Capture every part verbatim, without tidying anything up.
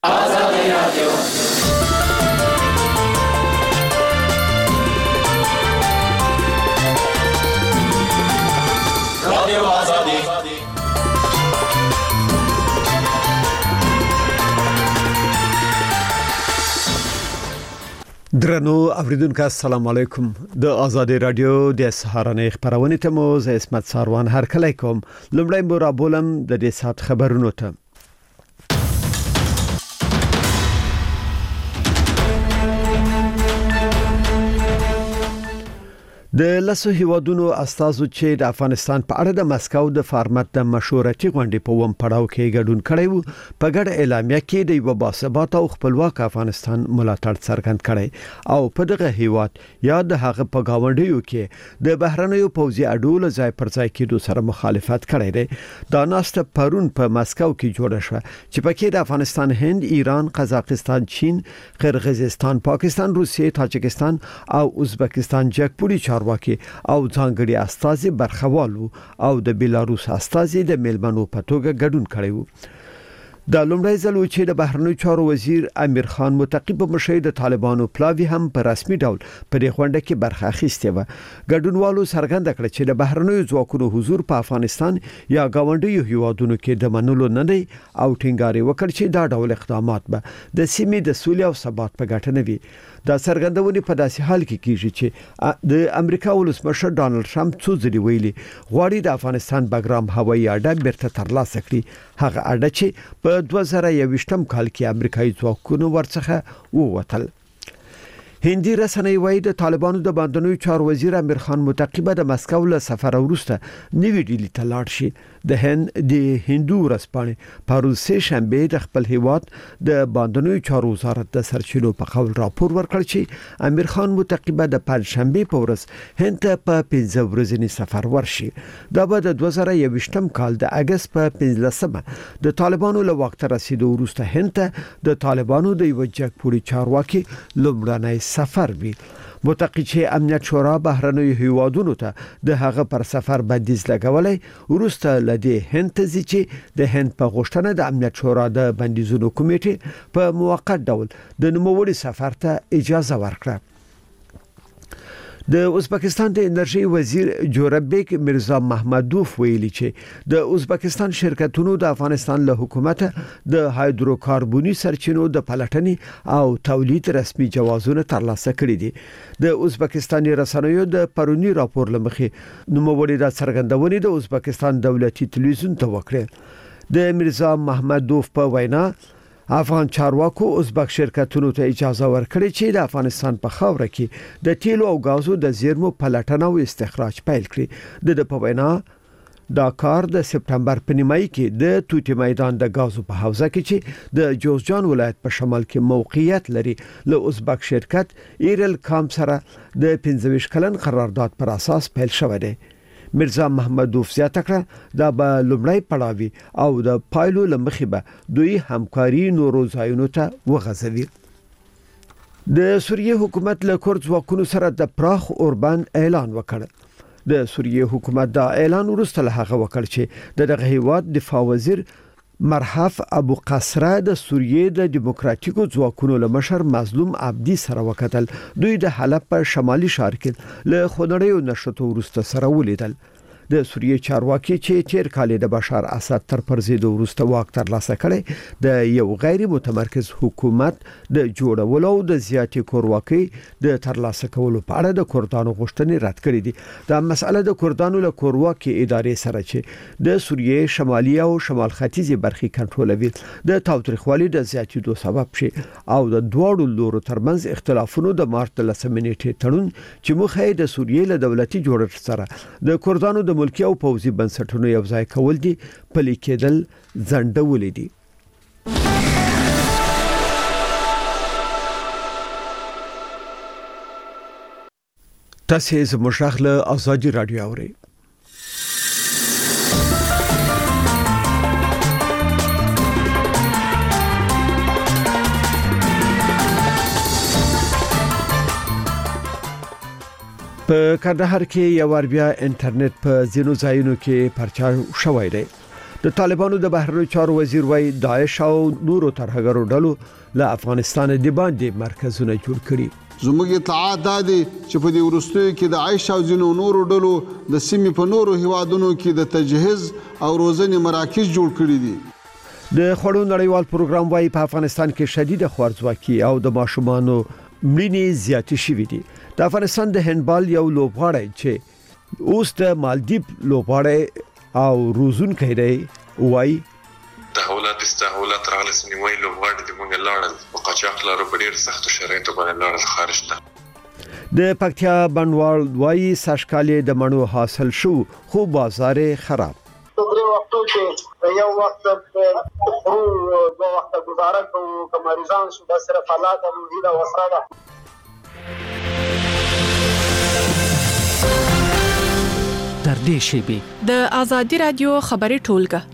آزادی رادیو رادیو آزادی درنو اوریدونکو السلام علیکم د آزادی رادیو د سهارنې خبرونه ته مو ز اسمت ساروان هر کله کوم لمړی مو را بولم د دې سات خبرونو ته د لاسو هیوادونو استازو چې د افغانستان په اړه د مسکو د فارمټ د مشورتي غونډې په وم پړاو کې ګډون کړی وو په ګډ اعلامیه کې د یو باثبات او خپلواک افغانستان ملاتړ څرګند کړی او په دغه هیواد یا د هغه په گاونډیو کې د بهرنیو پوځي اډول ځای پر ځای کېدو سره مخالفت کړی دی دا ناسته پرون په مسکو کې جوړه شوه چې پکې د افغانستان، هند، ایران، قزاقستان، چین، قرغیزستان، پاکستان، روسیې، تاجکستان او ازبکستان جګپوري چارواکي او ځانګړي استازي برخوالو او د بیلاروس استازي د میلمنو په توګه ګډون کړی وو د لومړی ځل چې د بهرنیو چارو وزیر امیر خان متقی په مشرۍ د طالبانو پلاوی هم په رسمي ډول په دې غونډه کې برخه اخیستې و ګډونوالو څرګنده کړه چې د بهرنیو ځواکونو حضور په افغانستان یا گاونډیو هیوادونو کې د منلو نه دی او ټینګار وکړ چې دا ډول اقدامات به د سیمې د سولې او ثبات په ګټه نه وي دا څرګندونه په داسې حال کې کیږي چې د امریکا ولسمشر ډانلډ ټرمپ څو ځلې ویلي غواړي د افغانستان بګرام هوایي اډه بیرته ترلاسه کړي هغه اډه چې په دوه زره یوویشتم کال کې امریکایي ځواکونو ورڅخه ووتل هندي رسنۍ وايي د طالبانو د باندنیو چارو وزیر امیر خان متقی به د مسکو له سفر وروسته نوی ډیلی ته لاړ شي د هند د هندو رسپانې پروز سه شنبه د خپل هیواد د باندنیو چارو وزارت د سرچینو په قول راپور ورکړ چې امیر خان متقی به د پنځشنبه په ورځ هند ته په پنځه ورځنی سفر ورشي دا به د دوه زره یوویشتم کال د اگست په پنځلسمه د طالبانو له وخت رسیدو وروسته هند ته د طالبانو د یو جګپوري چارواکي لومړنی سفر وی متقی چې امنیت شورا بهرنیو هیوادونو ته د هغه پر سفر بندیز لګولای ورسته لدی هند ته چې د هند په غوښتنه د امنیت شورا د بندیزونو کمیټې په موقت ډول د نوموړي سفر ته اجازه ورکړه د ازبکستان د انرژي وزیر جوربیک میرزا محمدوف ویلي چې د ازبکستان شرکتونو د افغانستان له حکومت د هایدروکاربوني سرچینو د پلټنې او تولید رسمي جوازونه ترلاسه کړي دي د ازبکستاني رسنیو د پرونی راپور لمخې نوموړي د څرګندونې د ازبکستان دولتي تلویزیون ته وکړه د میرزا محمدوف په وینا افغان چارواکو ازبک شرکتونو ته اجازه ورکړي چې د افغانستان په خاوره کې د تیلو او غازو د زیرمو پلټنه او استخراج پیل کړي د په وینا دا کار د سپتمبر په نیمایي کې د توتی میدان د غازو په حوزه کې چې د جوزجان ولایت په شمال کې موقعیت لري له ازبک شرکت ایرل کام سره د پنځه ویشت کلن قرارداد پر اساس پیل شوی دی میرزا محمدوف زیاته کړه دا به لومړی پړاوی او د پایلو لمخې به دوی همکاري نورو ځایونو ته وغځوي د سوریه حکومت له کورد ځواکونو سره د پراخ اوربان اعلان وکړ د سوریه حکومت دا اعلان وروسته له هغه وکړ چې د دغه هیواد دفاع وزیر مرحف ابو قصره د سوریه د دیموکراتیکو ځواکونو له مشر مظلوم عبدي سره وکتل دوی د حلب په شمالي ښار کې له خونړیو نشټو وروسته سره ولیدل د سوریه چارواکي چې تیر کال د بشار اسد تر پرزیدو وروسته واک ترلاسه کړي د یو غیر متمرکز حکومت د جوړولو او د زیاتې کورواکۍ د ترلاسه کولو په اړه د کردانو غوښتنې رد کړې دي دا مسله د کردانو له کورواکۍ ادارې سره چې د سوریه شمالي او شمال ختیځي برخې کنټرولوي د تاوتریخوالي د زیاتېدو سبب شي او د دوړو لورو ترمنځ اختلافونو د مارچ د لسمې نیټې تړون چې مخه د سوریه له دولتي جوړښت سره د کردانو د ملکی او پوځي بنسټونو یو ځای کول دي پلي کېدل ځنډولې دي تاسو زموږ غږ له آزادي رادیو اورئ په کندهار کې یو ور بیا انټرنیټ په ځینو ځایونو کې پرچاو شوی دی د طالبانو د بهرنیو چارو وزیر وايي داعش او نورو ترهګرو ډلو له افغانستان د باندې مرکزونه جوړ کړي. زموږ اطلاعات دا دي چې په دې وروستیو کې د عایش او ځینو نورو ډلو د سیمې په نورو هیوادونو کې د تجهیز او روزنې مراکز جوړ کړي دي. د خړو نړیوال پروګرام وايي په افغانستان کې شدید خوارځواکي او د ماشومانو مړینې زیاتې شوې دي. د افغانستان د هندبال یو لوبغاړی چې اوس د مالدیپ لوبغاړی او روزونکی دی وايي تحولات استحولات راغله سنوي لوبغاړي د مونږ لاړل په قاچاق لارو په ډیر سخت شرایطو باندې لاړل خارج ته. د پکتیا بنوال وايي ساشکالې د مڼو حاصل شو خو بازار خراب. درې وختو کې یو وخت او دوه وخت گزاره کوو کمریزان شو د صرف حالات او د وسره تر دې شی د ازادي رادیو خبري ټولګه.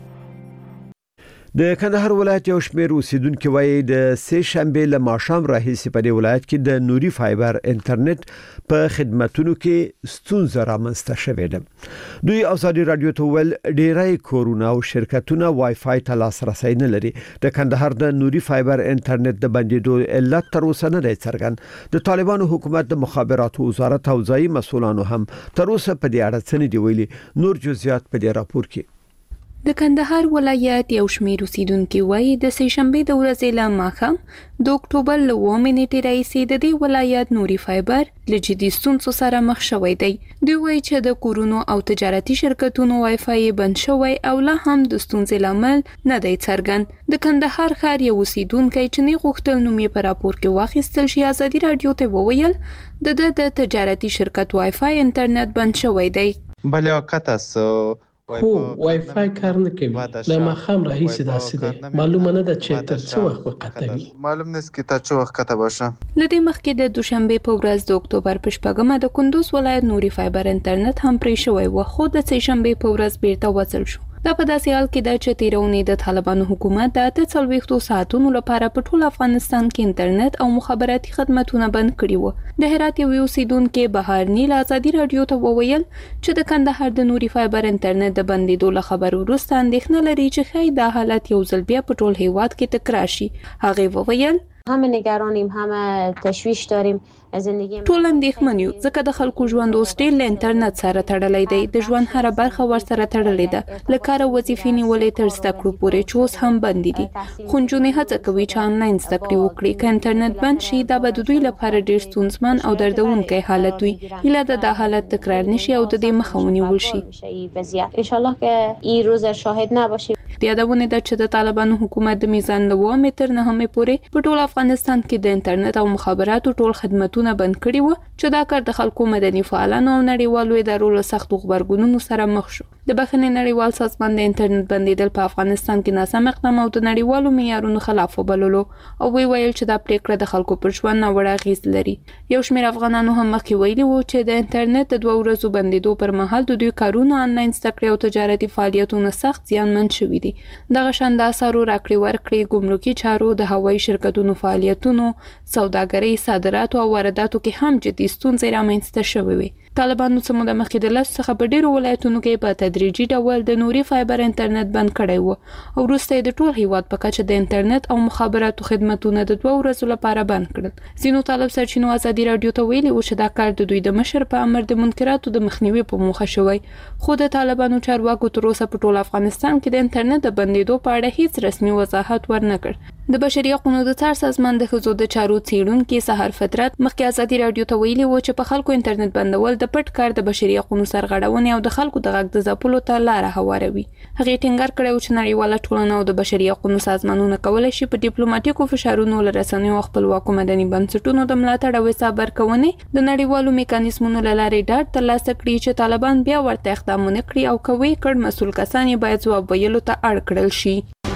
د کندهار ولایت یو شمېر اوسیدونکو وايي د سه شنبه له ماښام راهیسې په دې ولایت کې د نوري فایبر انټرنیټ په خدماتونو کې ستونزې رامنځته شوې ده. دوی ازادي رادیو ته ول ډیری کورونه او شرکتونه وای فای ته لاسرسي نه لري. د کندهار د نوري فایبر انټرنیټ د بندیدو علت تر اوسه نه دی څرګند. د طالبانو حکومت د مخابراتو وزارت او ځایي مسؤلانو هم تر اوسه په دې اړه څه نه دی ویلي. نور جزئیات په دې راپور کې. د کندهار ولایت یو شمېر اوسیدونکو وایي د سه شنبه د ورځې له ماښام د اکتوبر له اوومې نیټې راهیسې د دې ولایت نوري فایبر له جدي ستونزو سره مخ شوی دی. دوی وایي چې د کورونو او تجارتي شرکتونو وای فای بند شوی او لا هم د ستونزې لامل نه دی څرګند. د کندهار ښار یو اوسیدونکی چې نه غوښتل نوم یې په راپور کې واخیستل شي ازادي رادیو ته وویل د د تجارتي شرکت وای فای انټرنیټ بند شوی دی. بله وخت سو خو وای فای کار نه کوي. له ماښام راهیسې داسې دی. معلومه نه ده چې تر څو وخت به قطع وي. معلوم نه چې تر څو وخت قطع باشه. له دې مخکې د دوشنبه په ورځ د اکتوبر په شپږمه د کندوز ولایت نوري فایبر انټرنیټ هم پرې شوی و خو د سه شنبه په ورځ بیرته وصل شو. دا په داسې حال کې ده چې تیرونې د طالبانو حکومت د اته څلوېښتو ساعتونو لپاره په ټول افغانستان کې انټرنیټ او مخابراتي خدماتونه بند کړي وو. د هرات یو اوسیدونکو بهار نیل ازادي رادیو ته وویل چې د کندهار د نوري فایبر انټرنیټ د بندیدو له خبرو وروسته اندېښنه لري چې ښایي دا حالت یو ځل بیا په ټول هیواد کې تکرار شي. هغه وویل همه نگرانیم، همه تشویش داریم. ټول اندېښمن یو ځکه د خلکو ژوند اوس ډېر له انټرنیټ سره تړلی دی. د ژوند هره برخه ورسره تړلې ده، له کار او وظیفې نیولې تر زده کړو پورې چې اوس هم بندې دي. خو نجونې هڅه کوي چې آنلاین زده کړې وکړي. که انټرنیټ بند شي دا به د دوی لپاره ډېر ستونزمن او دردونکی حالت وي. هیله ده دا حالت تکرار نشي او د دې مخه ونیول شي. انشالله که این روز شاهد نباشیم. د یادونه ده چې د طالبانو حکومت د میزان له اووه متر نه همې پورې په ټول افغانستان کې د انټرنیټ او مخابراتو ټول خدماتونه بند کړي وو چې دا کار د خلکو مدني فعالانو او نړیوالو ادارو له سختو غبرګونونو سره مخ شو. د بخښنې نړیوال سازمان د انټرنیټ بندیدل په افغانستان کې ناسم اقدام او د نړیوالو معیارونو خلاف وبللو او وی ویل چې دا پریکړه د خلکو پر ژوند ناوړه اغېز لري. یو شمېر افغانانو هم مخکې ویلي وو چې د انټرنیټ د دوه ورځو بندیدو پر مهال د دوی کارونه آنلاین زده کړې او تجارتي فعالیتونه سخت زیانمن شوي دي. دغه شان د اسعارو راکړې ورکړې، ګمرکي چارو، د هوایي شرکتونو فعالیتونو، سوداګرۍ، صادراتو او وارداتو کې هم جدي ستونزې رامنځته شوې وي. طالبانو څه موده مخکې د لسو څخه په ډېرو ولایتونو کې په تدریجي ډول د نوري فایبر انټرنیټ بند کړی و او وروسته یې د ټول هیواد په کچه د انټرنیټ او مخابراتو خدمتونه د دوه ورځو لپاره بند کړل. ځینو طالب سرچینو ازادي رادیو ته ویلي و چې دا کار د دوی د مشر په امر د منکراتو د مخنیوي په موخه شوی، خو د طالبانو چارواکو تر اوسه په ټول افغانستان کې د انټرنیټ د بندیدو په اړه هیڅ رسمي وضاحت ورنکړ. د بشري حقوقو د څار سازمان د ښځو د چارو څېړونکي سحر فطرت مخکې ازادي رادیو ته ویلي و چې په خلکو انټرنیټ بندول د پټ کار د بشري حقوقو سرغړونې او د خلکو د غږ د ځپلو ته لاره هواروي. هغې ټینګار کړی و چې نړیواله ټولنه او د بشري حقوقو سازمانونه کولی شي په ډیپلوماټیکو فشارونو له رسنیو او خپلواکو مدني بنسټونو د ملاتړ او حساب ورکونې د نړیوالو میکانیزمونو له لارې ډاډ ترلاسه کړي چې طالبان بیا ورته اقدامونه کړي او کوي کړ مسؤل کسان یې باید ځواب ویلو ته اړ کړل شي.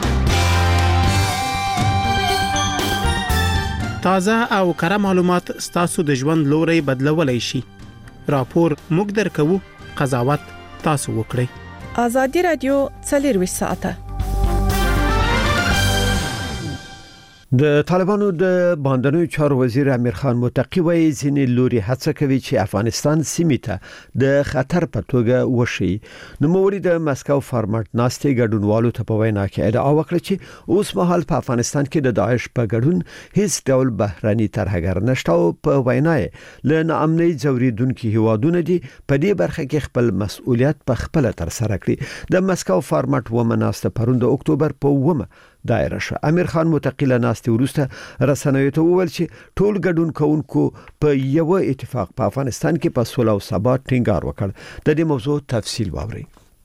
تازه او کره معلومات ستاسو د ژوند لوري بدلولای شي. راپور موږ درکوو، قضاوت تاسو وکړئ. ازادي رادیو څلور ساعته د طالبانو د باندنیو چارو وزیر امیر خان متقی وایي ځینې لوري هڅه کوي چې افغانستان سیمې ته د خطر په توګه وشي. نوموړي د مسکو فارمټ ناستې ګډونوالو ته په وینا کې ادعا وکړه چې اوس مهال په افغانستان کې د داعش په ګډون هیڅ ډول بهراني طرحګر نشته او په وینا یې له ناامنۍ ځوریدونکو هیوادونو دي په دې برخه کې خپل مسؤلیت په خپل تر سره کړي. د مسکو فارمټ ومناسته پروند د اکتوبر په ومه دایره شو. امیر خان متقی له ناستې وروسته رسنیو ته وویل چې ټول ګډون کوونکو په یو اتفاق په افغانستان کې په سوله او ثبات ټینګار وکړ. د دې موضوع تفصیل واورئ.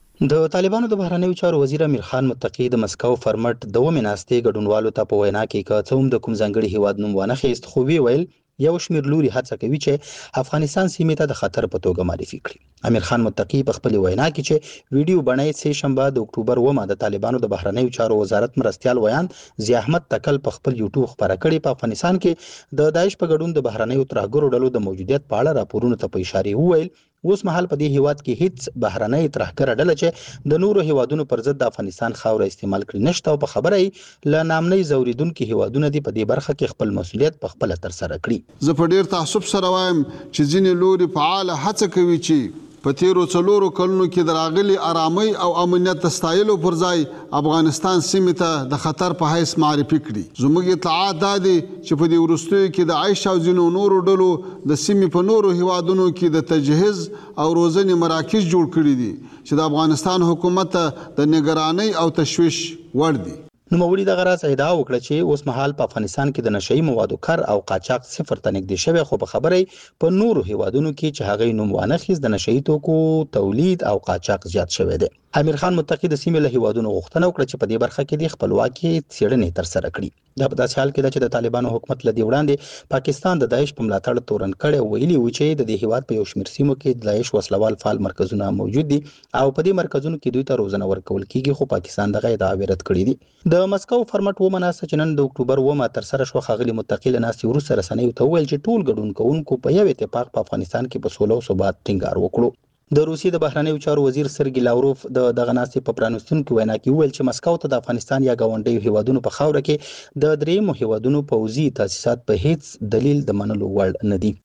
د طالبانو د بهرنیو چارو وزیر امیر خان متقی د مسکو فارمټ د ومه ناستې ګډونوالو ته په وینا کې که څوم د کوم ځانګړي هیواد نوم ونه خېست، خو وی ویل یو شمیر لوري هڅه کوي چې افغانستان سیمې ته د خطر په توګه معرفي کړي. امیر خان متقی په خپل وینا کې چې ویډیو بڼای سه شنبه د اکتوبر ومه د طالبانو د بهرنیو چارو وزارت مرستيال ویان ضیاء احمد تکل په خپل یوټیوب خبره کړې په افغانستان کې د داعش په ګډون د بهرنیو ترهګرو ډلو د موجودیت په اړه راپورونه ته په اشاره وویل اوس مهال په دې هیواد کې هیڅ بهرنۍ ترهګر ډله چې د نورو هیوادونو پر ضد د افغانستان خاور استعمال کړي نشته او په خبره یې ل نامنۍ زوریدونکو هیوادونو دی په دې برخه کې خپل مسؤلیت په خپل تر سره کړی. زه په ډیر تعصب سره وایم چې ځینې لوري فعال هڅه کوي چې په تیرو څلورو کلونو کې د راغلي آرامۍ او امنیت د ستایلو پر ځای افغانستان سیمې ته د خطر په حیث معرفي کړي. زموږ اطلاعات دا دي چې په دې وروستیو کې د عایش او ځینو نورو ډلو د سیمې په نورو هیوادونو کې د تجهیز او روزنې مراکز جوړ کړي دي چې د افغانستان حکومت د نگرانۍ او تشویش وړ دي. نوموړي د غرض ادعا وکړه چې اوس مهال په افغانستان کې د نشئی موادو کار او قاچاق صفر ته نږدې شوی، خو په خبره په نورو هیوادونو کې چې هغه نوم وانه خیز د نشئی توکو تولید او قاچاق زیات شوی دی. امیر خان متقی د سیمې له هیوادونو غوښتنه وکړه چې په دې برخه کې د خپلواکي څېړنې تر سره کړي. دا په داسې حال کې ده چې د طالبانو حکومت له دې وړاندې پاکستان د داعش په ملاتړ تورن کړي ویلي و چې د دې هیواد په یو شمېر سیمو کې د داعش وسلوال فعال مرکزونه موجود دي او په دې مرکزونو کې دوی ته روزنه ورکول کیږي، خو پاکستان دغه ادعا رد کړې دي. د مسکو فارمټ ومناسته چې نن د اکتوبر ومه تر سره شو خاغلی متقی له ناستې وروسته رسنیو ته وویل چې ټول ګډون کوونکو په یو اتفاق په افغانستان کې په سوله او ثبات ټینګار وکړو. د روسیې د بهرنیو چارو وزیر سرګی لاوروف د دغه ناستې په پرانستونکو وینا کې وویل چې مسکو ته د افغانستان یا ګاونډیو هیوادونو په خاوره کې د درېیمو هیوادونو پوځي تاسیسات په هیڅ دلیل د منلو وړ نه دي.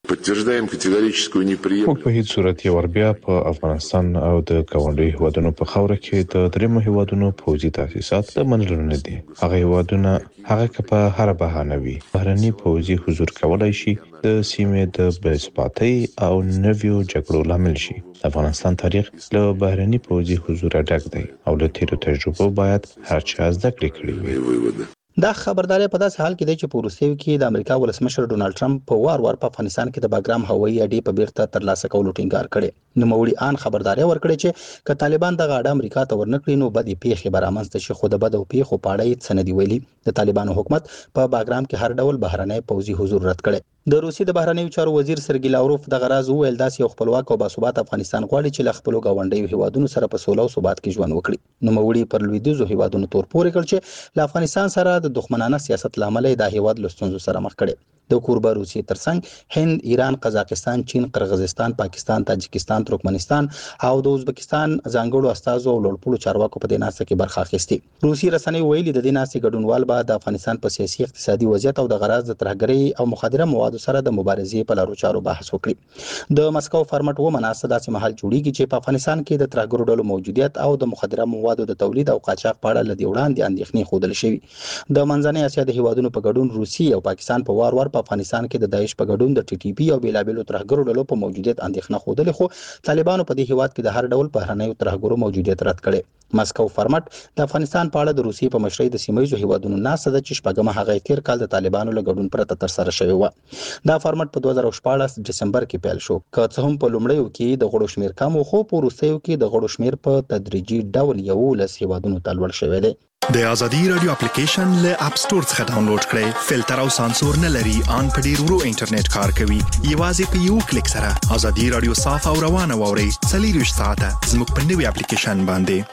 موږ په هیڅ صورت یې ور بیا په افغانستان او د ګاونډیو هیوادونو په خاوره کې د درېیمو هیوادونو پوځي تاسیسات د منلو نه دي. هغه هیوادونه هغه که په هر بهانه وي بهرني پوځي حضور کولای شي د سیمې د بې ثباتۍ او نویو جګړو لامل شي. افغانستان تاریخ له بهرني پوځي حضور ډک دی او له تیرو تجربو باید هر چا زده کړې کړې وي. دا خبرداري په داسې حال کې دی چې په روسیې کې د امریکا ولسمشر ډونالد ټرمپ په وار وار په افغانستان کې د باګرام هوایي اډې په بیرته ترلاسه کولو ټینګار کړي. نوموړي ان خبرداري ورکړي چې که طالبان دغه اډه امریکا ته ورنکړي نو بدې پیښې به رامنځته شي، خو د بدو پیښو په اړه یې څه نه دي ویلي. د طالبانو حکومت په باګرام کې هر ډول بهرنی پوځي حضور رد کړي. د روسیې د بهرنیو چارو وزیر سرګی لاوروف د غراز وویل داسې یو خپلواک او باثبات افغانستان غواړي چې له خپلو ګاونډیو هیوادونو سره په سوله او ثبات کې ژوند وکړي. نوموړي پر لویدیځو هیوادونو تور پورې کړ چې له افغانستان سره د دښمنانه سیاست لامل د هیواد له ستونزو سره مخ کړي. د کوربه روسیې ترڅنګ هند، ایران، قزاقستان، چین، قرغیزستان، پاکستان، تاجکستان، ترکمنستان او د ازبکستان ځانګړو استازو او لوړپوړو چارواکو په دې ناسته کې برخه اخیستې. روسي رسنۍ ویلي د دې ناستې ګډونوال به د افغانستان په سیاسي اقتصادي وضعیت او د غراز د ترهګرۍ او مخدره موادو سره د مبارزې په لارو چارو بحث وکړي. د مسکو فارمټ ومه ناسته داسې مهال جوړیږي چې په افغانستان کې د ترهګرو ډلو موجودیت او د مخدره موادو د تولید او قاچاق په اړه لدی وړاندې اندېښنې ښودل شوي. د منځنۍ اسیا د هیوادونو په ګډون روسي او پاکستان په وار وار په افغانستان کې د داعش په ګډون د ټي ټي پی او بیلابیلو ترهګرو ډلو په موجودیت اندېښنه ښودلې، خو طالبانو په دې هیواد کې د هر ډول بهرنیو ترهګرو موجودیت رد کړي. مسکو فارمټ د افغانستان په اړه د روسیې په مشرۍ د سیمایي هیوادونو ناسته ده چې شپږمه هغه تیر کال د طالبانو له ګډون پرته تر سره شوی و. دا فارمټ په دوه زره شپاړس ډسمبر کې پیل شو، که څه هم په لومړیو کې د غړو شمیر کم و، خو په وروستیو کې د غړو شمیر په تدریجي ډول یولس هیوادونو ته لوړ شوی دی. د ازادي رادیو اپلیکیشن له اپ ستور څخه ډاونلوډ کړئ. فلټر او سانسور نه لري، ان په ډیر ورو انټرنیټ کار کوي. یوازې په یو کلیک سره ازادي رادیو صاف او روانه واورئ. څلور ساعته زموږ په نوې اپلیکیشن باندې.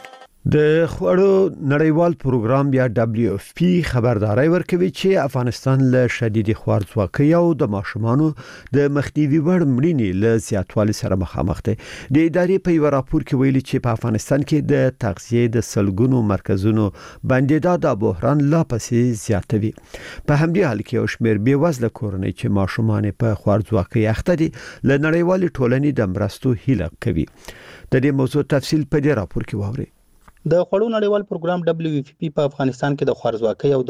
د خوړو نړیوال پروګرام یا دبليو اف پی خبرداري ورکوي چې افغانستان له شدید خوارځواکۍ او د ماشومانو د مخنیوي وړ مړینې له زیاتوالي سره مخامخ دي. د ادارې په یو راپور کې ویلي چې په افغانستان کې د تغذیه د سلګونو مرکزونو بندیدا د بحران لا پسې زیاتوي. په همدې حال کې یو شمېر بېوزله کورنۍ چې ماشومان په خوارځواکۍ اخته دي له نړیوال ټولنې د مرستو هیله کوي. د دې موضوع تفصیل په دې راپور کې واورئ. د خوړو نړیوال پروګرام دبليو اف پی په افغانستان کې د خوارځواکۍ او